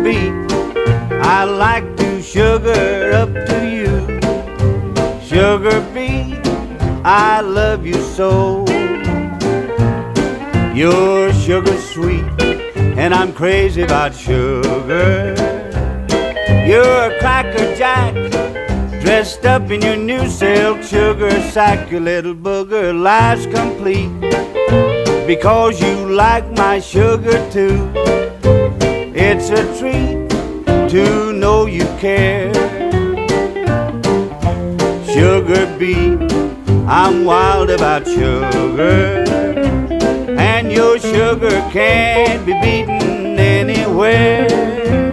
beet, I like to sugar up to you. Sugar beet, I love you so. You're sugar sweet, and I'm crazy about sugar. You're a cracker jack, dressed up in your new silk sugar sack. Your little booger, life's complete, because you like my sugar too. It's a treat to know you care. Sugar beet, I'm wild about sugar, and your sugar can't be beaten anywhere.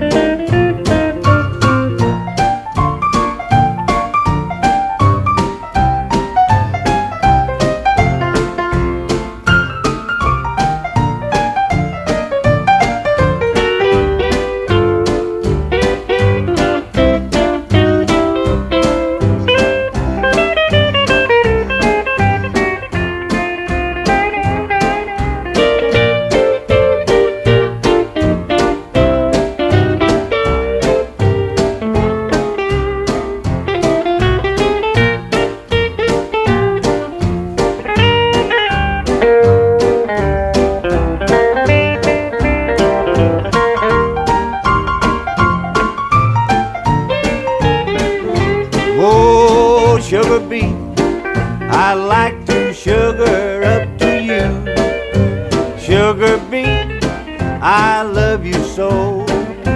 Sugar beet, I like to sugar up to you. Sugar beet, I love you so.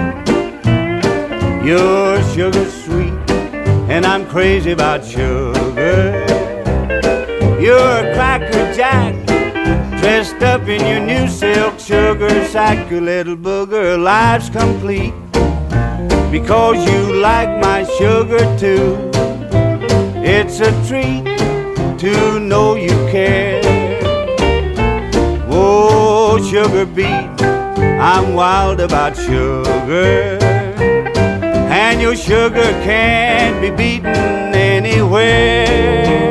You're sugar sweet, and I'm crazy about sugar. You're a cracker jack, dressed up in your new silk sugar sack. Your little booger, life's complete, because you like my sugar too. It's a treat to know you care. Oh, sugar beet, I'm wild about sugar, and your sugar can't be beaten anywhere.